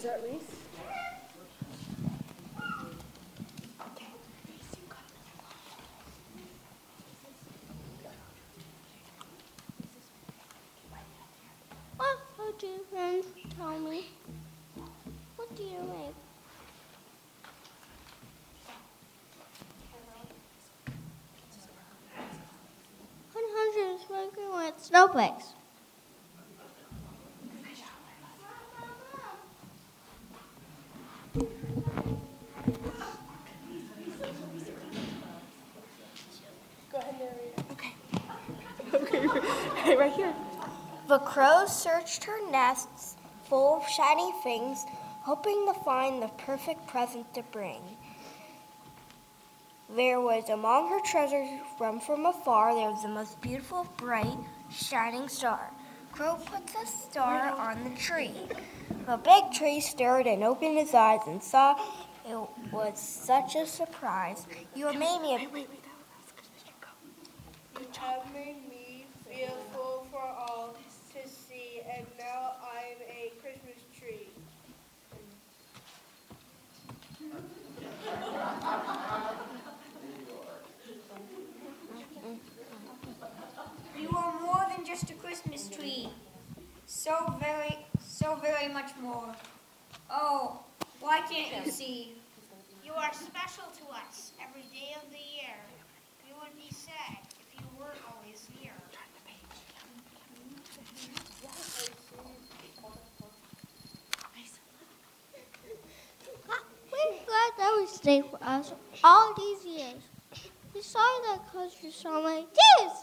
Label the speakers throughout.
Speaker 1: Is that Reese?
Speaker 2: What do your friends tell me? What do you make? Hunter is making with snowflakes.
Speaker 1: Go ahead, narrator. Okay. Okay, right here.
Speaker 3: The crow searched her nests full of shiny things, hoping to find the perfect present to bring. There was among her treasures from afar, there was the most beautiful, bright, shining star. Crow put the star on the tree. The big tree stared and opened his eyes and saw it was such a surprise. You have made me
Speaker 1: Wait.
Speaker 4: You have made me fearful for all to see, and now I'm a Christmas tree.
Speaker 5: You are more than just a Christmas tree. So very much more. Oh, why can't you see?
Speaker 6: You are special to us every day of the year. You would be sad if you weren't always near.
Speaker 2: We're glad that we stayed with us all these years. We sorry that caused you so many tears.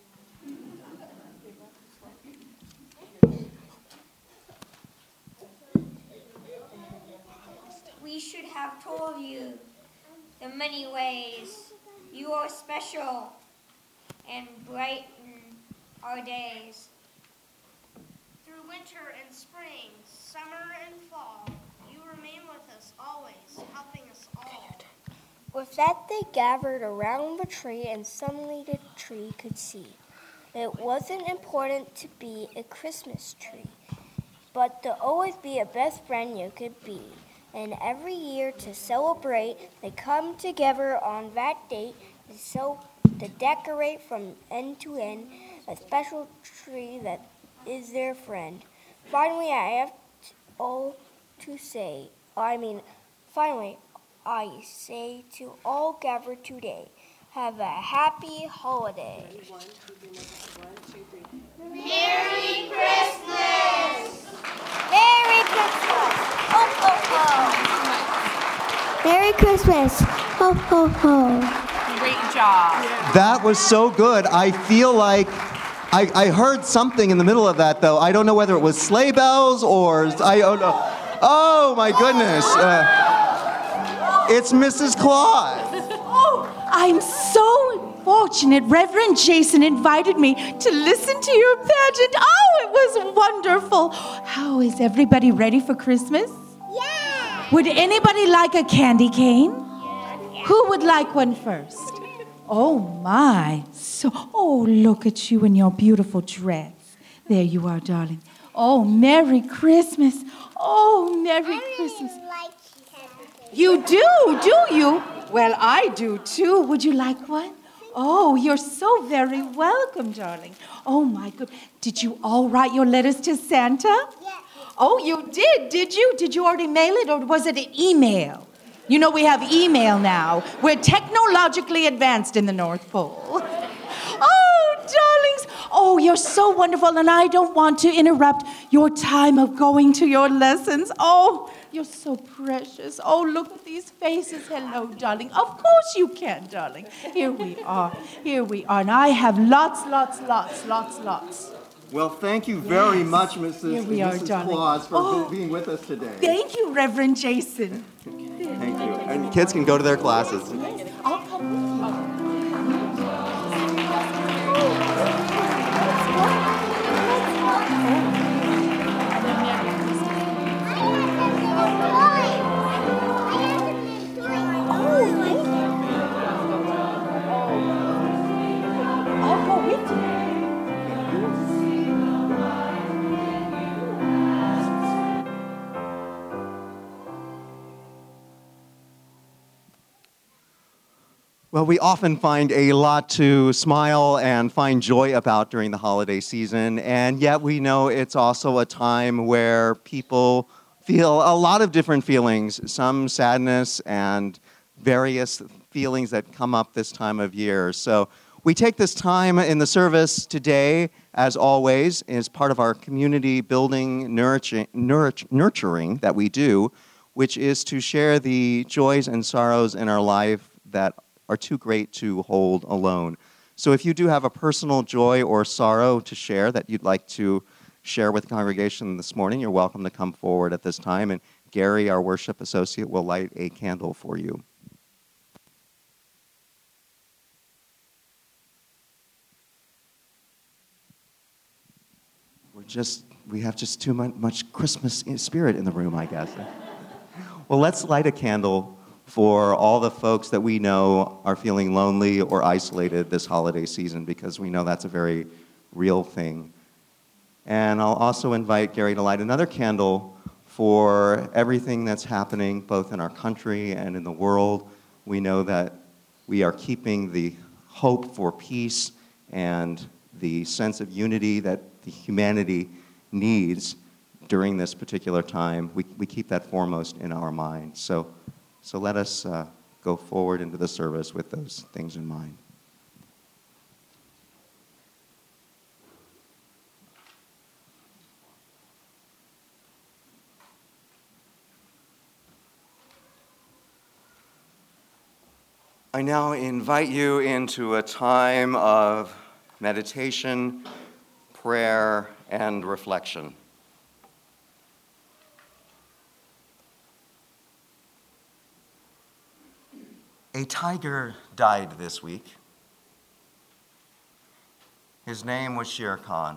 Speaker 5: We should have told you the many ways you are special and brighten our days.
Speaker 6: Through winter and spring, summer and fall, you remain with us always, helping us all.
Speaker 3: With that, they gathered around the tree, and suddenly the tree could see. It wasn't important to be a Christmas tree, but to always be a best friend you could be. And every year to celebrate, they come together on that date to decorate from end to end a special tree that is their friend. Finally, I say to all gathered today, have a happy holiday.
Speaker 6: Merry Christmas!
Speaker 3: Merry Christmas! Ho, ho, ho!
Speaker 2: Merry Christmas. Ho, ho, ho.
Speaker 7: Great job.
Speaker 8: That was so good. I feel like I heard something in the middle of that, though. I don't know whether it was sleigh bells or I don't know. Oh my goodness! It's Mrs. Claus.
Speaker 7: Oh, I'm so fortunate. Reverend Jason invited me to listen to your pageant. Oh, it was wonderful. How is everybody ready for Christmas?
Speaker 2: Yeah.
Speaker 7: Would anybody like a candy cane? Who would like one first? Oh, my. Oh, look at you in your beautiful dress. There you are, darling. Oh, Merry Christmas. Oh, Merry Christmas. You do you? Well, I do, too. Would you like one? Oh, you're so very welcome, darling. Oh, my good. Did you all write your letters to Santa?
Speaker 2: Yes.
Speaker 7: Oh, you did you? Did you already mail it, or was it an email? You know, we have email now. We're technologically advanced in the North Pole. Oh, darlings. Oh, you're so wonderful, and I don't want to interrupt your time of going to your lessons. Oh, you're so precious. Oh, look at these faces. Hello, darling. Of course you can, darling. Here we are. And I have lots.
Speaker 8: Well, thank you very much, Mrs.
Speaker 7: darling.
Speaker 8: Claus, for being with us today.
Speaker 7: Thank you, Reverend Jason.
Speaker 8: Thank you. And kids can go to their classes.
Speaker 7: I'll come with you. I'll go with you.
Speaker 8: Well, we often find a lot to smile and find joy about during the holiday season, and yet we know it's also a time where people feel a lot of different feelings, some sadness and various feelings that come up this time of year. So we take this time in the service today, as always, as part of our community building, nurturing that we do, which is to share the joys and sorrows in our life that are too great to hold alone. So if you do have a personal joy or sorrow to share that you'd like to share with the congregation this morning, you're welcome to come forward at this time, and Gary, our worship associate, will light a candle for you. We have just too much Christmas spirit in the room, I guess. Well, let's light a candle for all the folks that we know are feeling lonely or isolated this holiday season, because we know that's a very real thing. And I'll also invite Gary to light another candle for everything that's happening both in our country and in the world. We know that we are keeping the hope for peace and the sense of unity that the humanity needs during this particular time. We keep that foremost in our minds. So let us go forward into the service with those things in mind. I now invite you into a time of meditation, prayer, and reflection. A tiger died this week. His name was Shere Khan.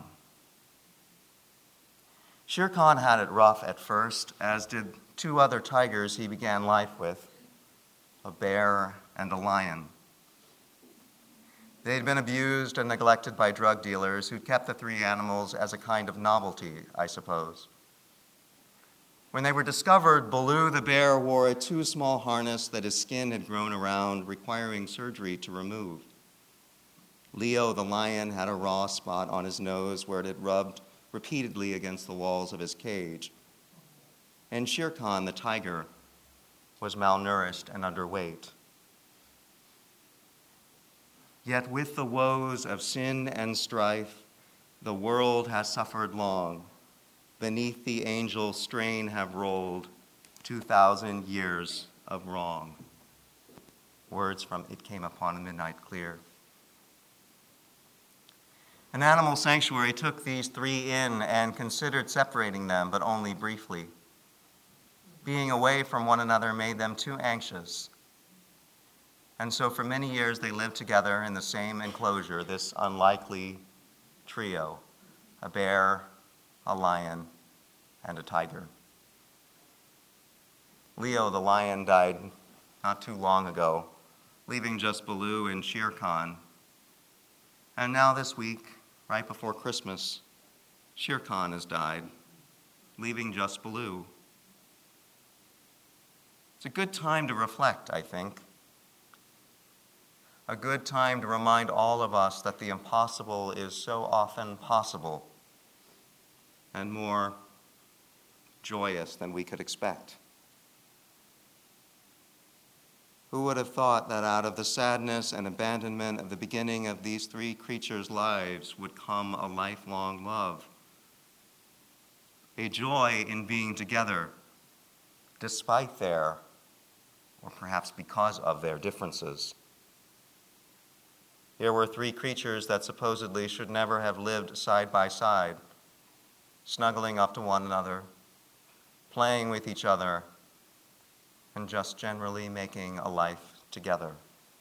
Speaker 8: Shere Khan had it rough at first, as did two other tigers he began life with, a bear and a lion. They'd been abused and neglected by drug dealers who'd kept the three animals as a kind of novelty, I suppose. When they were discovered, Baloo the bear wore a too small harness that his skin had grown around, requiring surgery to remove. Leo the lion had a raw spot on his nose where it had rubbed repeatedly against the walls of his cage. And Shere Khan the tiger was malnourished and underweight. Yet with the woes of sin and strife, the world has suffered long. Beneath the angel strain have rolled 2,000 years of wrong. Words from It Came Upon a Midnight Clear. An animal sanctuary took these three in and considered separating them, but only briefly. Being away from one another made them too anxious. And so for many years they lived together in the same enclosure, this unlikely trio, a bear, a lion, and a tiger. Leo the lion died not too long ago, leaving just Baloo and Shere Khan. And now this week, right before Christmas, Shere Khan has died, leaving just Baloo. It's a good time to reflect, I think. A good time to remind all of us that the impossible is so often possible and more joyous than we could expect. Who would have thought that out of the sadness and abandonment of the beginning of these three creatures' lives would come a lifelong love, a joy in being together, despite their, or perhaps because of their differences. Here were three creatures that supposedly should never have lived side by side, snuggling up to one another, playing with each other, and just generally making a life together.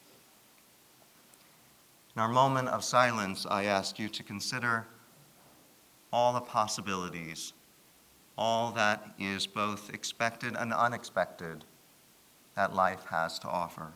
Speaker 8: In our moment of silence, I ask you to consider all the possibilities, all that is both expected and unexpected that life has to offer.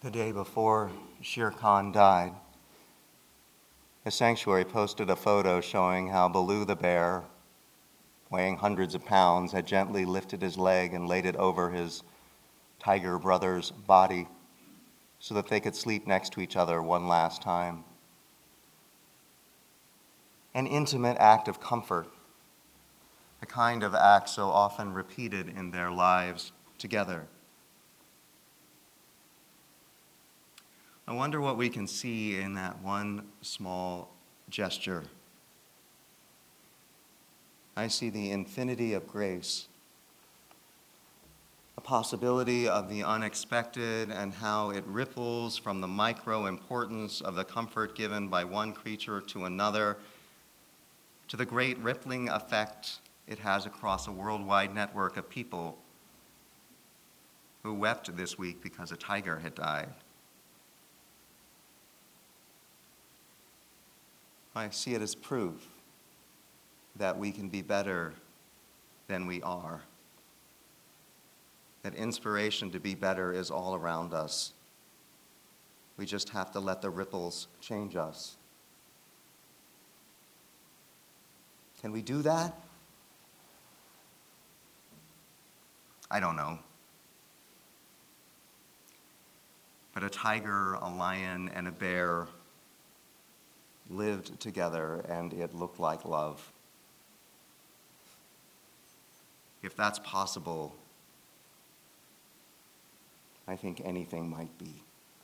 Speaker 8: The day before Shere Khan died, the sanctuary posted a photo showing how Baloo the bear, weighing hundreds of pounds, had gently lifted his leg and laid it over his tiger brother's body so that they could sleep next to each other one last time. An intimate act of comfort, the kind of act so often repeated in their lives together. I wonder what we can see in that one small gesture. I see the infinity of grace, a possibility of the unexpected, and how it ripples from the micro importance of the comfort given by one creature to another to the great rippling effect it has across a worldwide network of people who wept this week because a tiger had died. I see it as proof that we can be better than we are, that inspiration to be better is all around us. We just have to let the ripples change us. Can we do that? I don't know. But a tiger, a lion, and a bear lived together, and it looked like love. If that's possible, I think anything might be.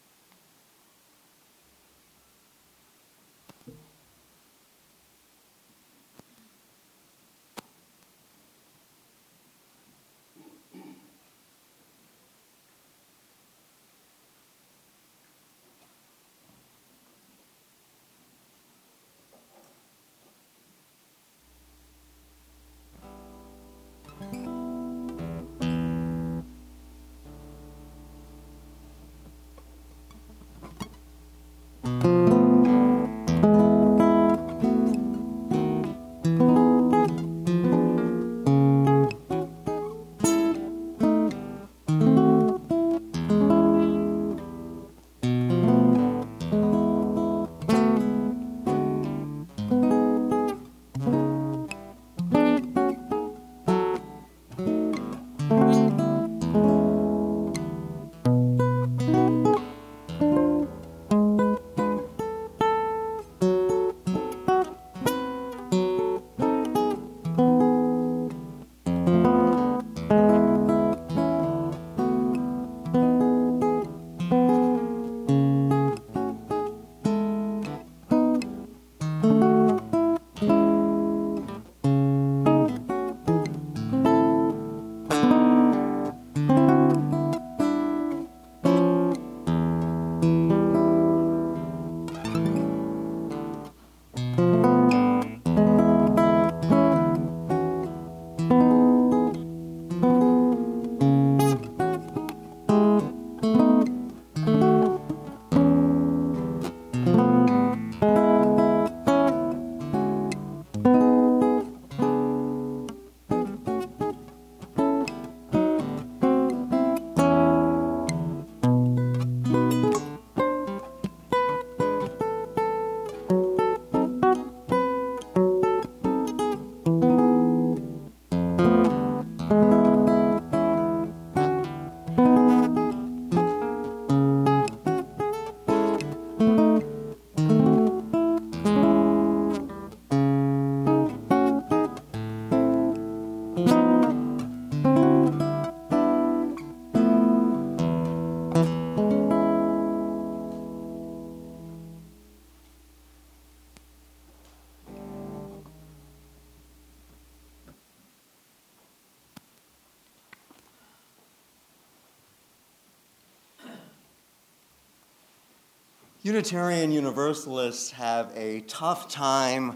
Speaker 8: Unitarian Universalists have a tough time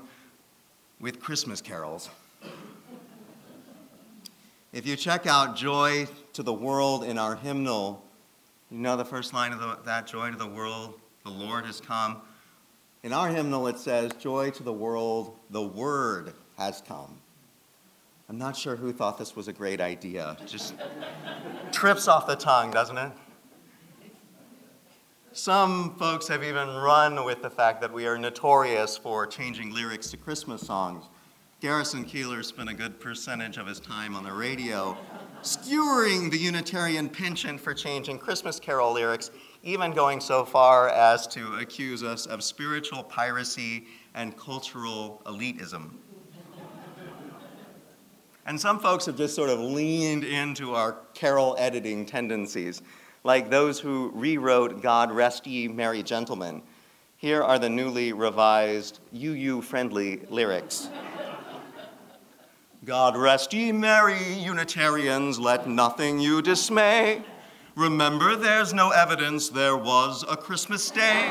Speaker 8: with Christmas carols. If you check out Joy to the World in our hymnal, you know the first line of that, Joy to the world, the Lord has come. In our hymnal it says, Joy to the world, the Word has come. I'm not sure who thought this was a great idea. Just trips off the tongue, doesn't it? Some folks have even run with the fact that we are notorious for changing lyrics to Christmas songs. Garrison Keillor spent a good percentage of his time on the radio skewering the Unitarian penchant for changing Christmas Carol lyrics, even going so far as to accuse us of spiritual piracy and cultural elitism. And some folks have just sort of leaned into our carol editing tendencies, like those who rewrote God Rest Ye Merry Gentlemen. Here are the newly revised UU-friendly lyrics. God rest ye merry Unitarians, let nothing you dismay. Remember, there's no evidence there was a Christmas Day.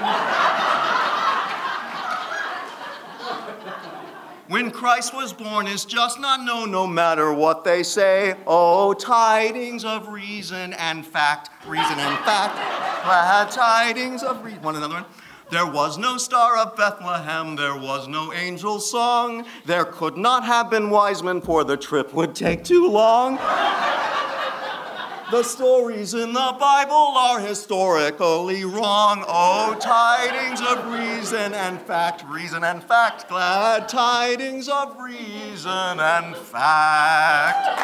Speaker 8: When Christ was born is just not known, no matter what they say. Oh, tidings of reason and fact, glad tidings of reason. Want another one? There was no star of Bethlehem, there was no angel song. There could not have been wise men, for the trip would take too long. The stories in the Bible are historically wrong. Oh, tidings of reason and fact, glad tidings of reason and fact.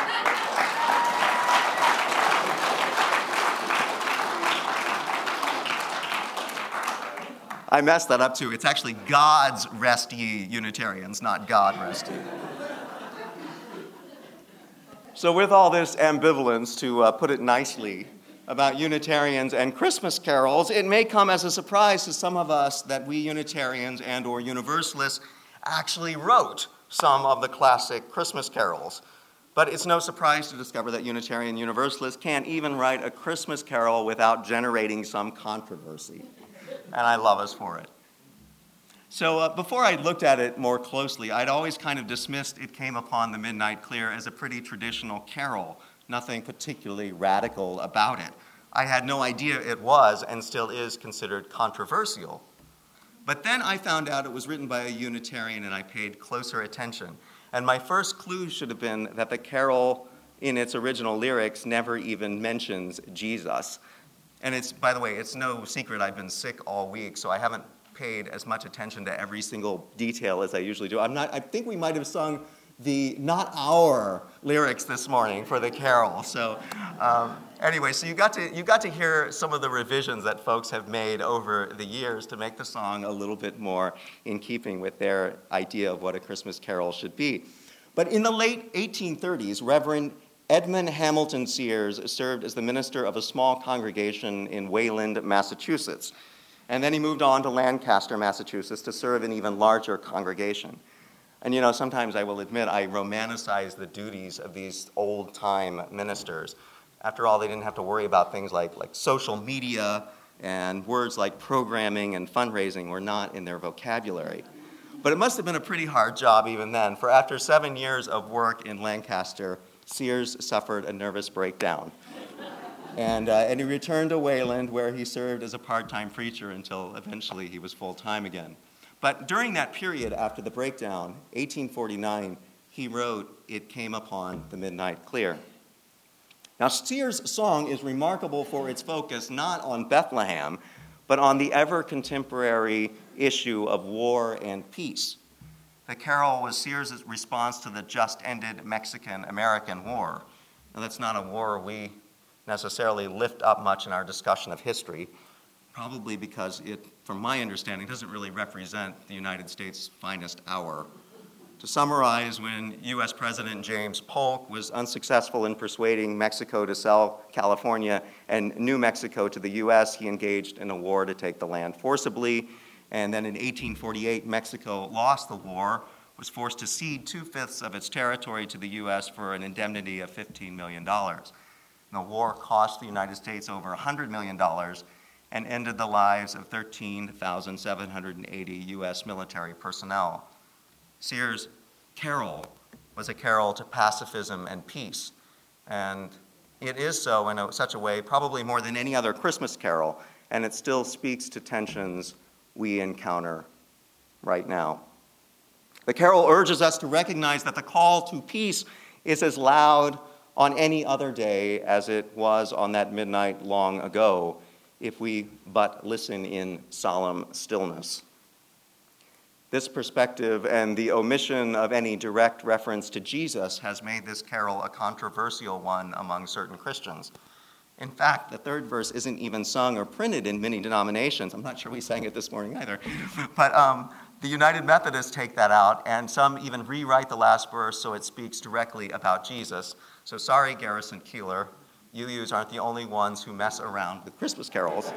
Speaker 8: I messed that up too. It's actually God's rest ye Unitarians, not God rest ye. So with all this ambivalence, to put it nicely, about Unitarians and Christmas carols, it may come as a surprise to some of us that we Unitarians and or Universalists actually wrote some of the classic Christmas carols. But it's no surprise to discover that Unitarian Universalists can't even write a Christmas carol without generating some controversy. And I love us for it. So before I looked at it more closely, I'd always kind of dismissed It Came Upon the Midnight Clear as a pretty traditional carol, nothing particularly radical about it. I had no idea it was and still is considered controversial. But then I found out it was written by a Unitarian and I paid closer attention. And my first clue should have been that the carol in its original lyrics never even mentions Jesus. And it's, by the way, it's no secret I've been sick all week, so I haven't paid as much attention to every single detail as I usually do. I think we might have sung the not our lyrics this morning for the carol. So anyway, so you got to hear some of the revisions that folks have made over the years to make the song a little bit more in keeping with their idea of what a Christmas carol should be. But in the late 1830s, Reverend Edmund Hamilton Sears served as the minister of a small congregation in Wayland, Massachusetts. And then he moved on to Lancaster, Massachusetts, to serve an even larger congregation. And you know, sometimes I will admit I romanticize the duties of these old-time ministers. After all, they didn't have to worry about things like social media, and words like programming and fundraising were not in their vocabulary. But it must have been a pretty hard job even then, for after 7 years of work in Lancaster, Sears suffered a nervous breakdown. And he returned to Wayland, where he served as a part-time preacher until eventually he was full-time again. But during that period after the breakdown, 1849, he wrote It Came Upon the Midnight Clear. Now, Sears' song is remarkable for its focus not on Bethlehem, but on the ever-contemporary issue of war and peace. The carol was Sears' response to the just-ended Mexican-American War. Now, that's not a war we necessarily lift up much in our discussion of history, probably because it, from my understanding, doesn't really represent the United States' finest hour. To summarize, when U.S. President James Polk was unsuccessful in persuading Mexico to sell California and New Mexico to the U.S., he engaged in a war to take the land forcibly. And then in 1848, Mexico lost the war, was forced to cede 2/5 of its territory to the U.S. for an indemnity of $15 million. The war cost the United States over $100 million and ended the lives of 13,780 U.S. military personnel. Sears' carol was a carol to pacifism and peace, and it is so in such a way probably more than any other Christmas carol, and it still speaks to tensions we encounter right now. The carol urges us to recognize that the call to peace is as loud on any other day as it was on that midnight long ago, if we but listen in solemn stillness. This perspective and the omission of any direct reference to Jesus has made this carol a controversial one among certain Christians. In fact, the third verse isn't even sung or printed in many denominations. I'm not sure we sang it this morning either. But the United Methodists take that out, and some even rewrite the last verse so it speaks directly about Jesus. So sorry, Garrison Keillor, UUs aren't the only ones who mess around with Christmas carols.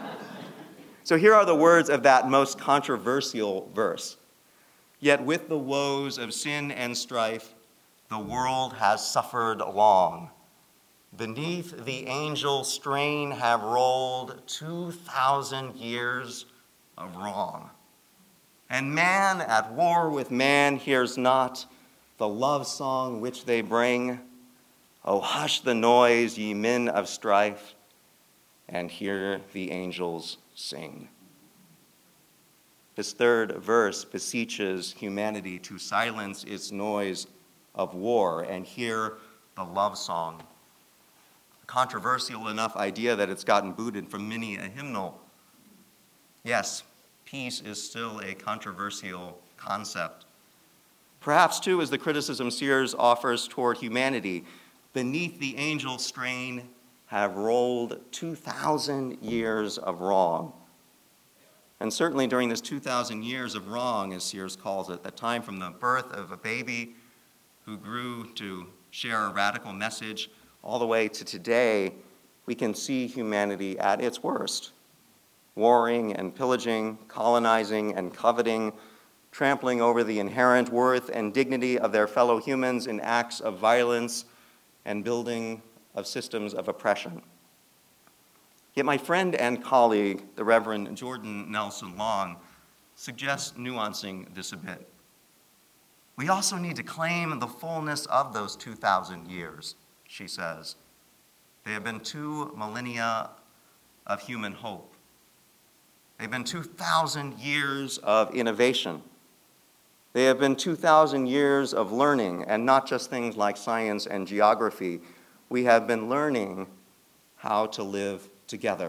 Speaker 8: So here are the words of that most controversial verse. Yet with the woes of sin and strife, the world has suffered long. Beneath the angel strain have rolled 2,000 years of wrong. And man at war with man hears not the love song which they bring. Oh, hush the noise, ye men of strife, and hear the angels sing. This third verse beseeches humanity to silence its noise of war and hear the love song. A controversial enough idea that it's gotten booted from many a hymnal. Yes, peace is still a controversial concept. Perhaps, too, as the criticism Sears offers toward humanity, beneath the angel strain have rolled 2,000 years of wrong. And certainly during this 2,000 years of wrong, as Sears calls it, that time from the birth of a baby who grew to share a radical message all the way to today, we can see humanity at its worst. Warring and pillaging, colonizing and coveting, trampling over the inherent worth and dignity of their fellow humans in acts of violence and building of systems of oppression. Yet my friend and colleague, the Reverend Jordan Nelson Long, suggests nuancing this a bit. We also need to claim the fullness of those 2,000 years, she says. They have been 2 millennia of human hope. They've been 2,000 years of innovation. They have been 2,000 years of learning, and not just things like science and geography. We have been learning how to live together.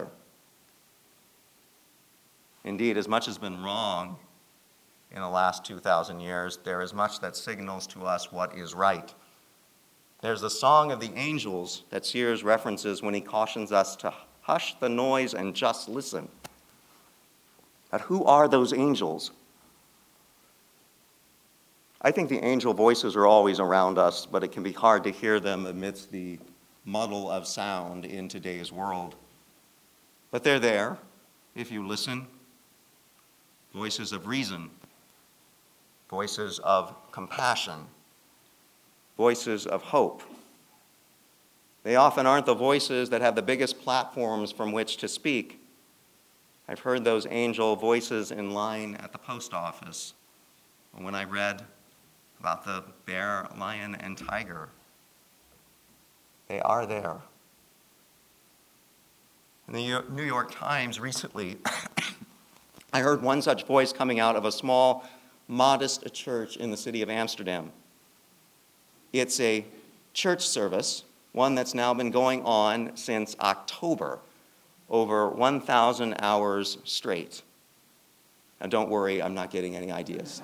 Speaker 8: Indeed, as much has been wrong in the last 2,000 years, there is much that signals to us what is right. There's the song of the angels that Sears references when he cautions us to hush the noise and just listen. But who are those angels? I think the angel voices are always around us, but it can be hard to hear them amidst the muddle of sound in today's world. But they're there, if you listen. Voices of reason, voices of compassion, voices of hope. They often aren't the voices that have the biggest platforms from which to speak. I've heard those angel voices in line at the post office, or when I read about the bear, lion, and tiger. They are there. In the New York Times recently, I heard one such voice coming out of a small, modest church in the city of Amsterdam. It's a church service, one that's now been going on since October, over 1,000 hours straight. Now don't worry, I'm not getting any ideas.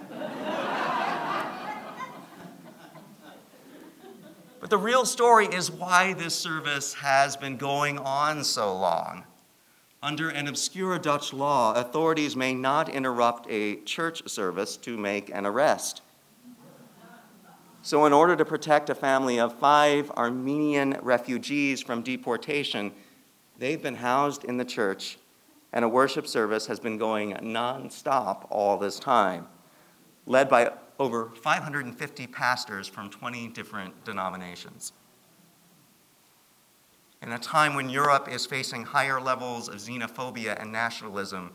Speaker 8: But the real story is why this service has been going on so long. Under an obscure Dutch law, authorities may not interrupt a church service to make an arrest. So in order to protect a family of 5 Armenian refugees from deportation, they've been housed in the church, and a worship service has been going nonstop all this time, led by over 550 pastors from 20 different denominations. In a time when Europe is facing higher levels of xenophobia and nationalism,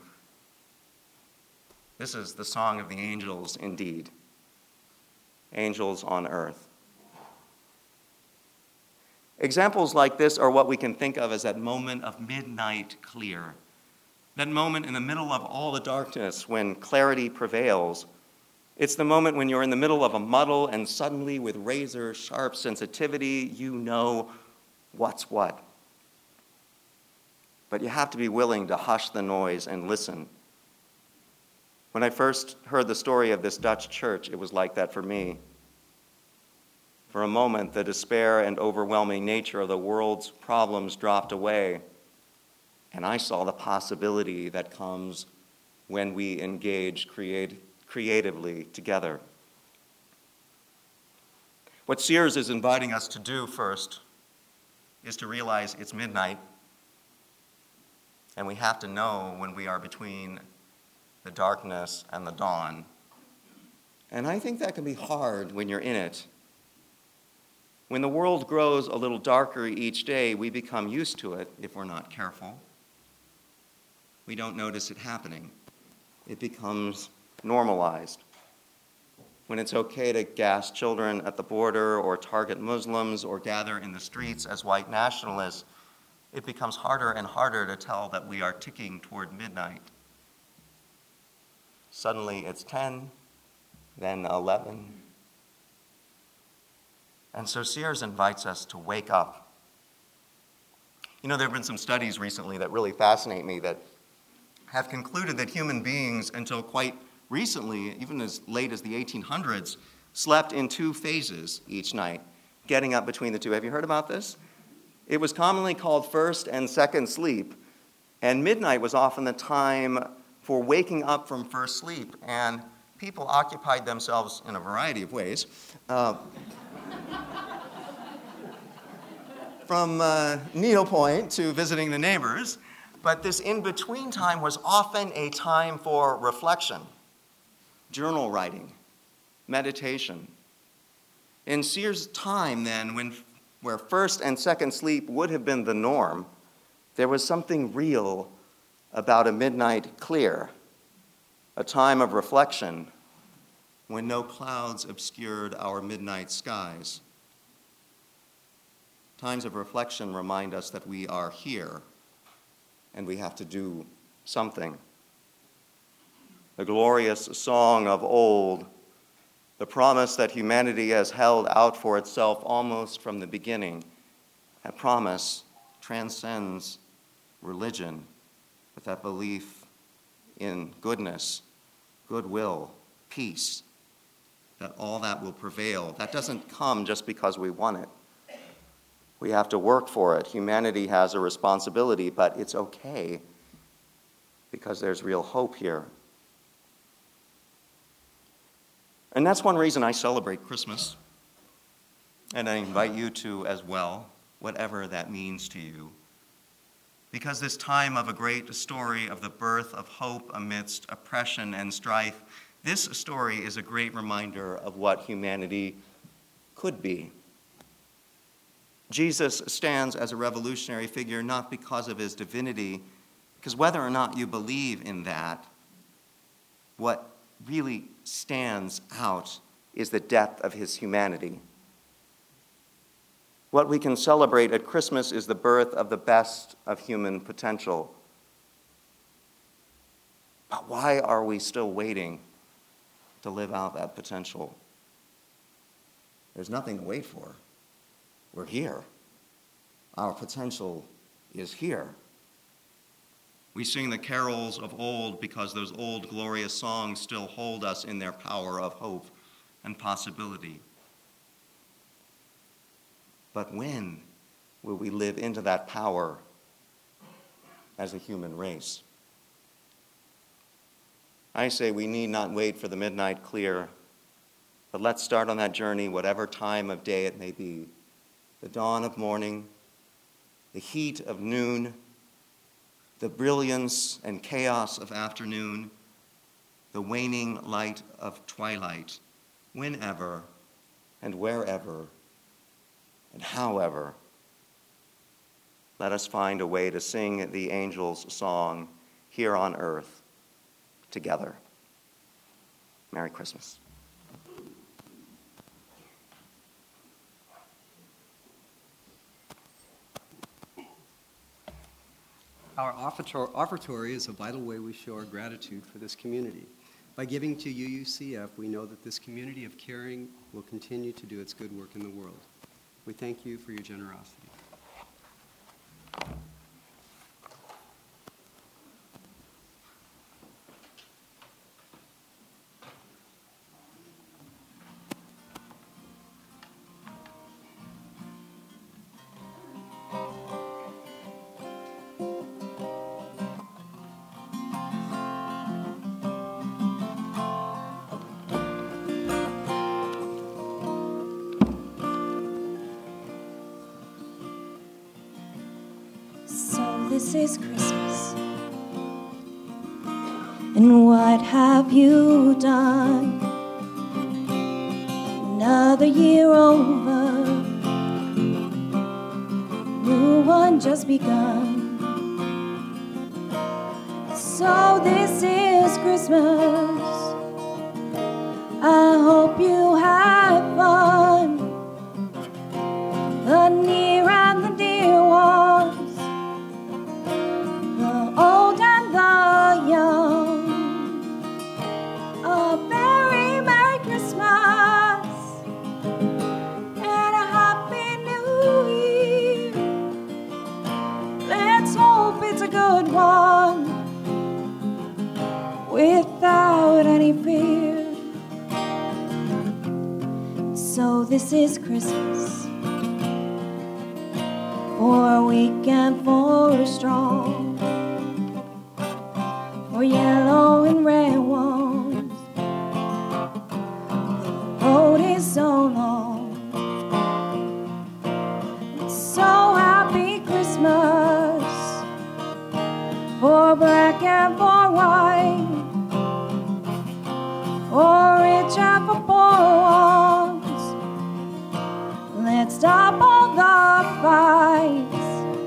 Speaker 8: this is the song of the angels indeed. Angels on earth. Examples like this are what we can think of as that moment of midnight clear. That moment in the middle of all the darkness when clarity prevails. It's the moment when you're in the middle of a muddle and suddenly with razor-sharp sensitivity, you know what's what. But you have to be willing to hush the noise and listen. When I first heard the story of this Dutch church, it was like that for me. For a moment, the despair and overwhelming nature of the world's problems dropped away, and I saw the possibility that comes when we engage creatively together. What Sears is inviting us to do first is to realize it's midnight, and we have to know when we are between the darkness and the dawn. And I think that can be hard when you're in it. When the world grows a little darker each day, we become used to it if we're not careful. We don't notice it happening. It becomes normalized. When it's okay to gas children at the border or target Muslims or gather in the streets as white nationalists, it becomes harder and harder to tell that we are ticking toward midnight. Suddenly it's 10, then 11. And so Sears invites us to wake up. You know, there have been some studies recently that really fascinate me that have concluded that human beings, until quite recently, even as late as the 1800s, slept in two phases each night, getting up between the two. Have you heard about this? It was commonly called first and second sleep, and midnight was often the time for waking up from first sleep, and people occupied themselves in a variety of ways. From needlepoint to visiting the neighbors, but this in-between time was often a time for reflection, journal writing, meditation. In Sears' time then, where first and second sleep would have been the norm, there was something real about a midnight clear, a time of reflection when no clouds obscured our midnight skies. Times of reflection remind us that we are here and we have to do something. The glorious song of old, the promise that humanity has held out for itself almost from the beginning, that promise transcends religion with that belief in goodness, goodwill, peace, that all that will prevail. That doesn't come just because we want it. We have to work for it. Humanity has a responsibility, but it's okay because there's real hope here. And that's one reason I celebrate Christmas, and I invite you to as well, whatever that means to you. Because this time of a great story of the birth of hope amidst oppression and strife, this story is a great reminder of what humanity could be. Jesus stands as a revolutionary figure not because of his divinity, because whether or not you believe in that, what really stands out is the depth of his humanity. What we can celebrate at Christmas is the birth of the best of human potential. But why are we still waiting to live out that potential? There's nothing to wait for. We're here. Our potential is here. We sing the carols of old because those old glorious songs still hold us in their power of hope and possibility. But when will we live into that power as a human race? I say we need not wait for the midnight clear, but let's start on that journey, whatever time of day it may be. The dawn of morning, the heat of noon, the brilliance and chaos of afternoon, the waning light of twilight, whenever and wherever and however, let us find a way to sing the angels' song here on earth together. Merry Christmas.
Speaker 9: Our offertory is a vital way we show our gratitude for this community. By giving to UUCF, we know that this community of caring will continue to do its good work in the world. We thank you for your generosity.
Speaker 10: this is Christmas. And what have you done? Another year over, new one just begun. So this is Christmas. I hope you have fun. The near and the dear ones, the old and the young. A very Merry Christmas and a Happy New Year. Let's hope it's a good one without any fear. So this is Christmas, for weak and for strong, for yellow and red ones. The road is so long. So happy Christmas, for black and for white, for rich and for poor ones. Let's stop all the fights.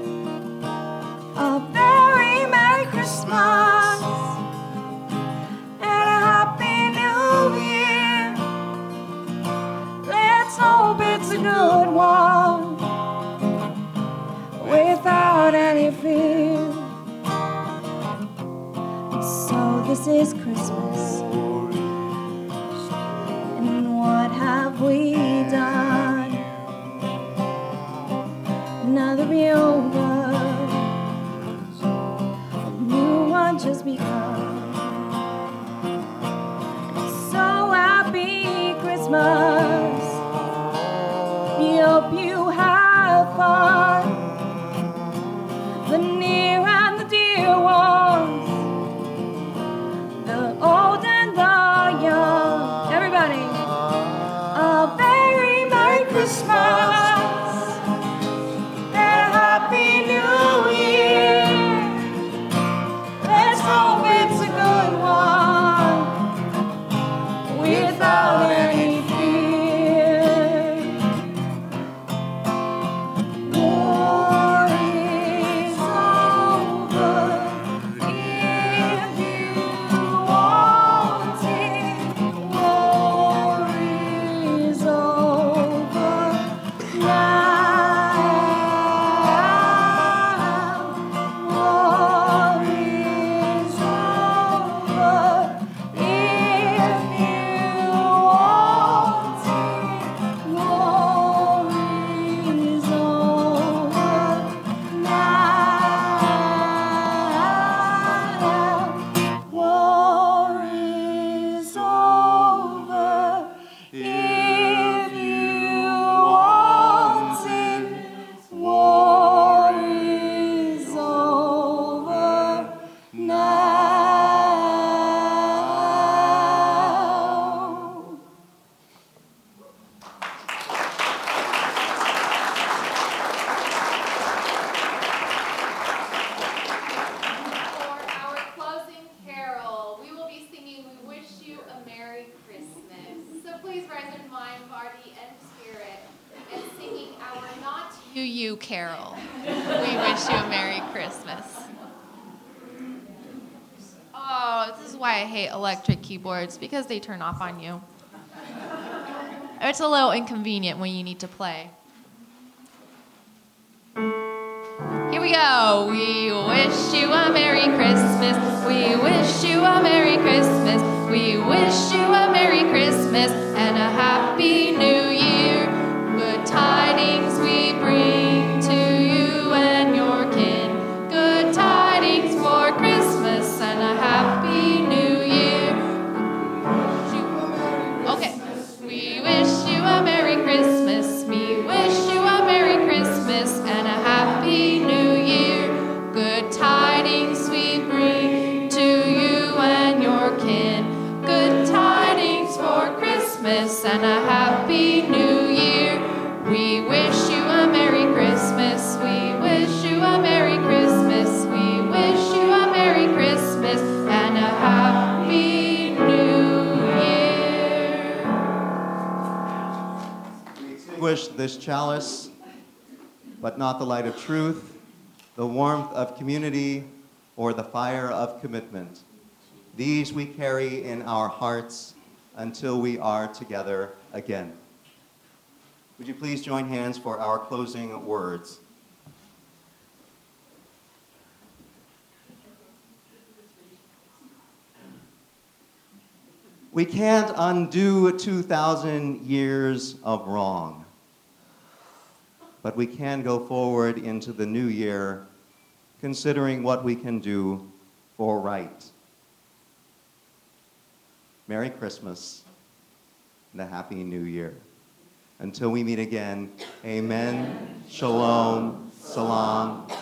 Speaker 10: A very Merry Christmas and a Happy New Year. Let's hope it's a good one without any fear. So this is Christmas. And what have we done? Another year over, a new one just begun. So happy Christmas. We hope you have fun. The near and the dear ones, the old and the young. Everybody, a very Merry Christmas. Happy New Year. Let's hope it's a good one without any fear. War is over if you want it. War is over now.
Speaker 11: You, Carol. We wish you a Merry Christmas. Oh, this is why I hate electric keyboards, because they turn off on you. It's a little inconvenient when you need to play. Here we go. We wish you a Merry Christmas. We wish you a Merry Christmas. We wish you a Merry Christmas and a Happy New Year. Good tidings we bring to you and your kin. Good tidings for Christmas and a Happy New Year. Okay. We wish you a Merry Christmas. We wish you a Merry Christmas and a Happy New Year. Good tidings we bring to you and your kin. Good tidings for Christmas and a Happy New Year. We wish you a Merry Christmas. We wish you a Merry Christmas. We
Speaker 8: extinguish this chalice, but not the light of truth, the warmth of community, or the fire of commitment. These we carry in our hearts until we are together again. Would you please join hands for our closing words? We can't undo 2,000 years of wrong, but we can go forward into the new year considering what we can do for right. Merry Christmas and a Happy New Year. Until we meet again, amen, shalom, salam,